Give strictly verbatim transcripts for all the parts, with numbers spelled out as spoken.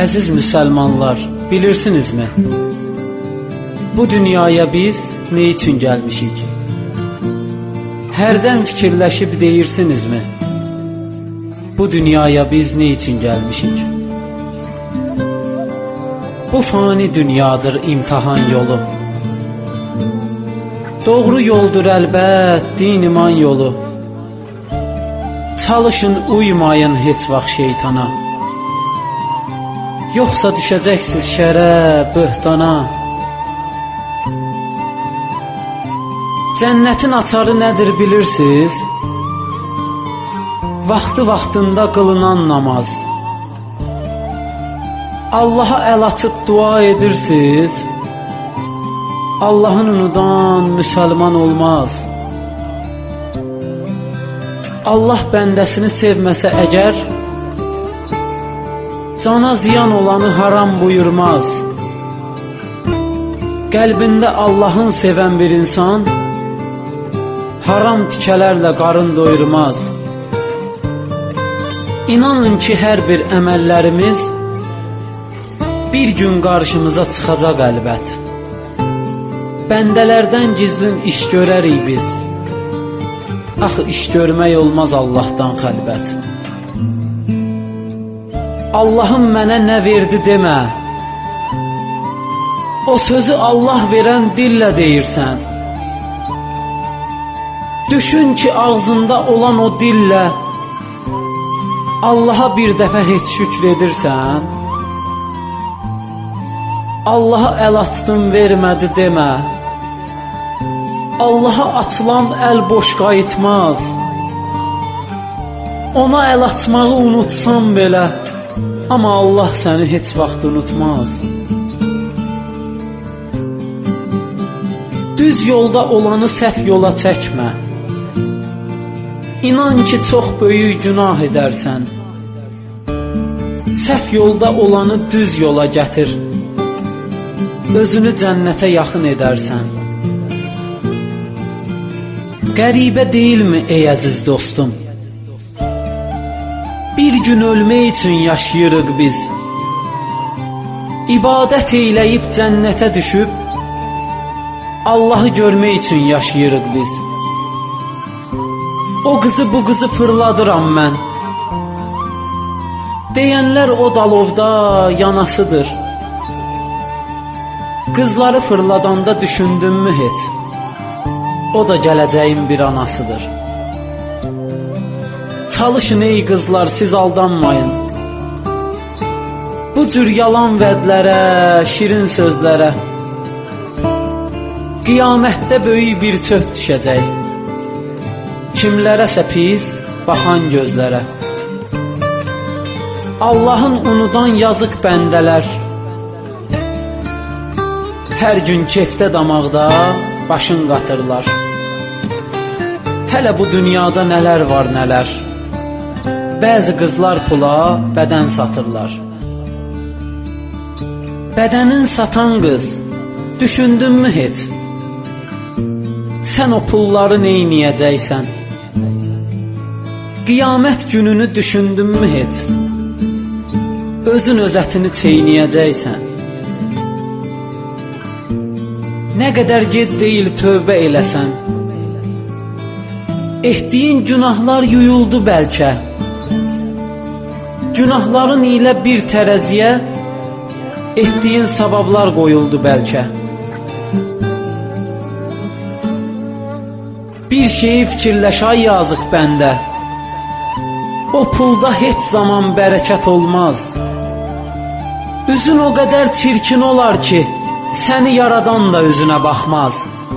Əziz müsəlmanlar, bilirsinizmi? Bu dünyaya biz ne üçün gəlmişik? Hərdən fikirləşib deyirsinizmi? Bu dünyaya biz ne üçün gəlmişik? Bu fani dünyadır imtihan yolu. Doğru yoldur əlbət din iman yolu. Çalışın uymayın heç vaxt şeytana. Yoxsa düşəcəksiniz şərə, böhtana. Cənnətin açarı nədir bilirsiniz? Vaxtı vaxtında qılınan namaz. Allaha əl açıb dua edirsiniz. Allahın unudan müsəlman olmaz. Allah bəndəsini sevməsə əgər, cana ziyan olanı haram buyurmaz. Qəlbində Allahın sevən bir insan haram tikələrlə qarın doyurmaz. İnanın ki, hər bir əməllərimiz bir gün qarşımıza çıxacaq əlbət. Bəndələrdən gizlin iş görərik biz. Axı iş görmək olmaz Allahdan xəlbət. Allahım mənə nə verdi demə. O sözü Allah verən dillə deyirsən. Düşün ki, ağzında olan o dillə Allaha bir dəfə heç şükr edirsən. Allaha əl açdım vermədi demə. Allaha açılan əl boş qayıtmaz. Ona əl açmağı unutsan belə, amma Allah səni heç vaxt unutmaz. Düz yolda olanı səhv yola çəkmə. İnan ki, çox böyük günah edərsən. Səhv yolda olanı düz yola gətir. Özünü cənnətə yaxın edərsən. Qəribə deyilmi ey əziz dostum? Bir gün ölmək üçün yaşayırıq biz. İbadət eyləyib cənnətə düşüb Allahı görmək üçün yaşayırıq biz. O qızı bu qızı fırladıram mən. Deyənlər o dalovda yanasıdır. Qızları fırladanda düşündünmü heç? O da gələcəyin bir anasıdır. Çalışın ey qızlar, siz aldanmayın. Bu cür yalan vədlərə, şirin sözlərə. Qiyamətdə böyük bir çöp düşəcək. Kimlərəsə pis baxan gözlərə. Allahın unudan yazıq bəndələr. Hər gün kefdə damaqda başın qatırlar. Hələ bu dünyada nələr var nələr. Bəzi qızlar pula bədən satırlar. Bədənin satan qız, düşündünmü heç? Sən o pulları neyniyəcəksən? Qiyamət gününü düşündünmü heç? Özün özətini çeyniyəcəksən. Nə qədər gec deyil tövbə eləsən. Etdiyin günahlar yuyuldu bəlkə. Günahların ilə bir tərəziyə etdiyin savablar qoyuldu bəlkə. Bir şeyi fikirləş ay yazıq bəndə. O pulda heç zaman bərəkət olmaz. Üzün o qədər çirkin olar ki, səni yaradan da üzünə baxmaz.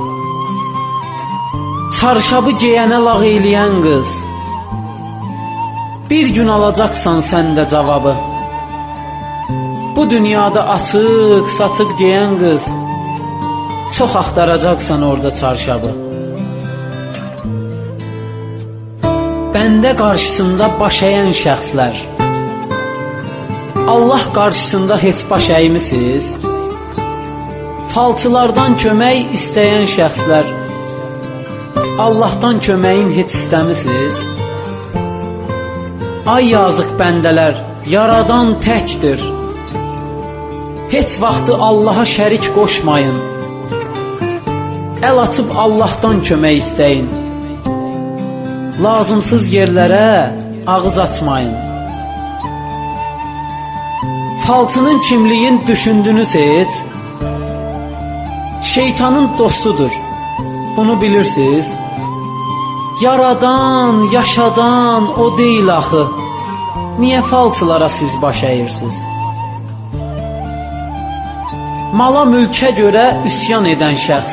Çarşabı geyənə lağ eləyən qız, bir gün alacaqsan sən də cavabı. Bu dünyada açıq, saçıq geyən qız, çox axtaracaqsan orada çarşabı. Bəndə qarşısında baş əyən şəxslər, Allah qarşısında heç baş əymisiz? Falçılardan kömək istəyən şəxslər, Allahdan köməyin heç istəmisiniz? Ay yazıq bəndələr, yaradan təkdir. Heç vaxtı Allaha şərik qoşmayın. Əl açıb Allahdan kömək istəyin. Lazımsız yerlərə ağız açmayın. Falçının kimliyin düşündünüz heç? Şeytanın dostudur. Bunu bilirsiniz. Yaradan, yaşadan o deyil axı. Niyə falçılara siz baş əyirsiniz? Mala mülkə görə üsyan edən şəxs.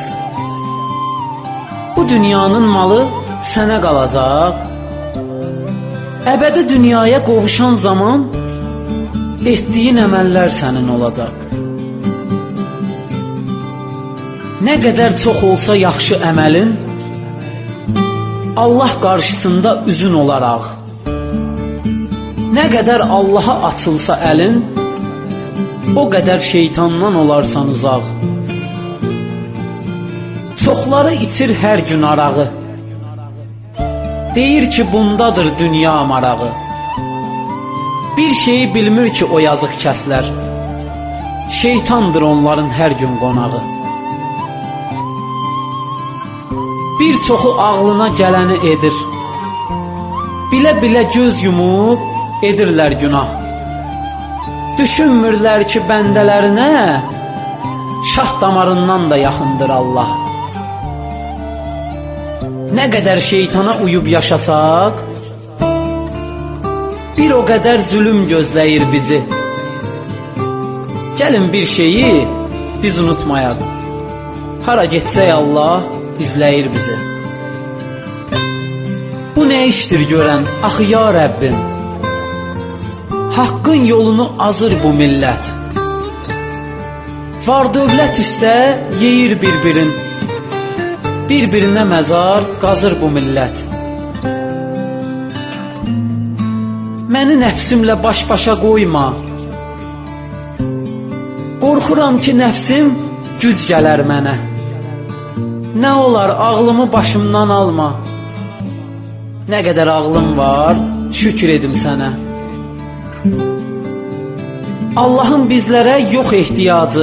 Bu dünyanın malı sənə qalacaq. Əbədi dünyaya qovuşan zaman etdiyin əməllər sənin olacaq. Nə qədər çox olsa yaxşı əməlin, Allah qarşısında üzün olaraq. Nə qədər Allaha açılsa əlin, o qədər şeytandan olarsan uzaq. Çoxları içir hər gün arağı. Deyir ki, bundadır dünya marağı. Bir şeyi bilmir ki, o yazıq kəslər. Şeytandır onların hər gün qonağı. Bir çoxu ağlına gələni edir. Bilə-bilə göz yumub edirlər günah. Düşünmürlər ki, bəndələrinə şah damarından da yaxındır Allah. Nə qədər şeytana uyub yaşasaq, bir o qədər zülüm gözləyir bizi. Gəlin bir şeyi biz unutmayaq. Hara getsək Allah izləyir bizi. Bu nə işdir görən, axı ya Rəbbim? Haqqın yolunu azır bu millət. Var dövlət üstə yeyir bir-birin. Bir-birinə məzar qazır bu millət. Məni nəfsimlə baş-başa qoyma. Qorxuram ki, nəfsim güc gələr mənə. Nə olar ağlımı başımdan alma. Nə qədər ağlım var, şükür edim sənə. Allahın bizlərə yox ehtiyacı.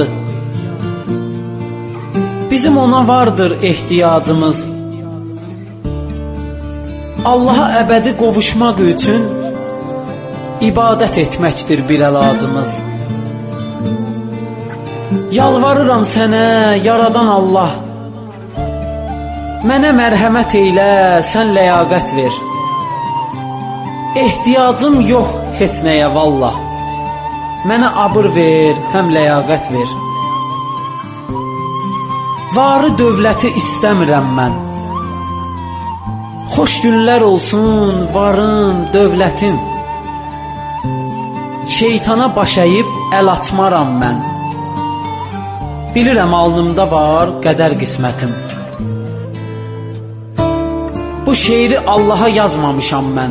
Bizim ona vardır ehtiyacımız. Allaha əbədi qovuşmaq üçün ibadət etməkdir bir əlacımız. Yalvarıram sənə, yaradan Allah. Mənə mərhəmət eylə, sən ləyaqət ver. Ehtiyacım yox heç nəyə vallah. Mənə abır ver, həm ləyaqət ver. Varı dövləti istəmirəm mən. Xoş günlər olsun varım, dövlətim. Şeytana baş əyib əl açmaram mən. Bilirəm alnımda var qədər qismətim. Bu şeiri Allaha yazmamışam mən.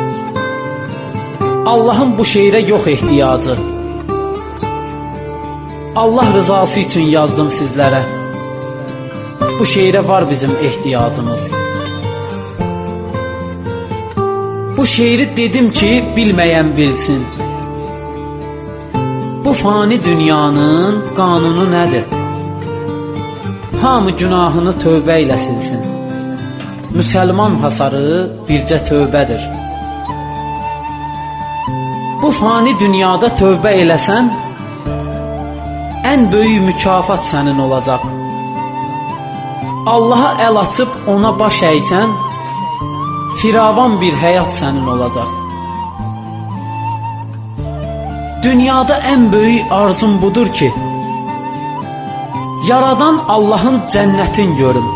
Allahın bu şeirə yox ehtiyacı. Allah rızası üçün yazdım sizlərə. Bu şeirə var bizim ehtiyacımız. Bu şeiri dedim ki, bilməyən bilsin. Bu fani dünyanın qanunu nədir? Hamı günahını tövbə ilə silsin. Müsəlman hasarı bircə tövbədir. Bu fani dünyada tövbə eləsən, ən böyük mükafat sənin olacaq. Allaha əl açıb ona baş əysən, firavan bir həyat sənin olacaq. Dünyada ən böyük arzum budur ki, yaradan Allahın cənnətin görüm.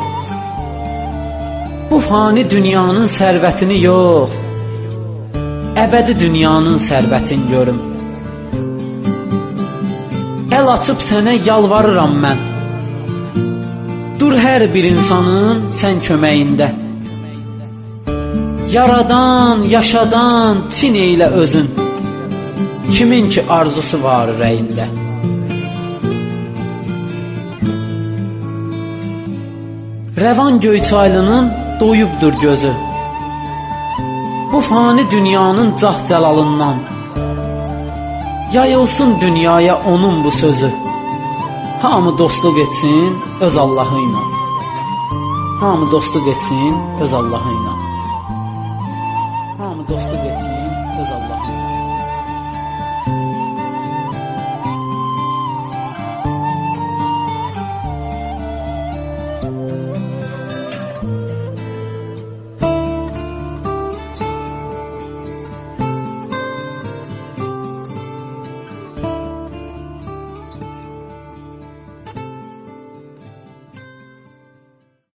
Bu fani dünyanın sərvətini yox, əbədi dünyanın sərvətin görüm. Əl açıb sənə yalvarıram mən. Dur hər bir insanın sən köməyində. Yaradan, yaşadan çin eylə özün. Kimin ki arzusu var ürəyində. Rəvan Göyçaylının doyubdur gözü. Bu fani dünyanın cah-cəlalından. yayılsın dünyaya onun bu sözü. Hamı dostluq etsin öz Allahı ilə. Hamı dostluq etsin öz Allahı ilə.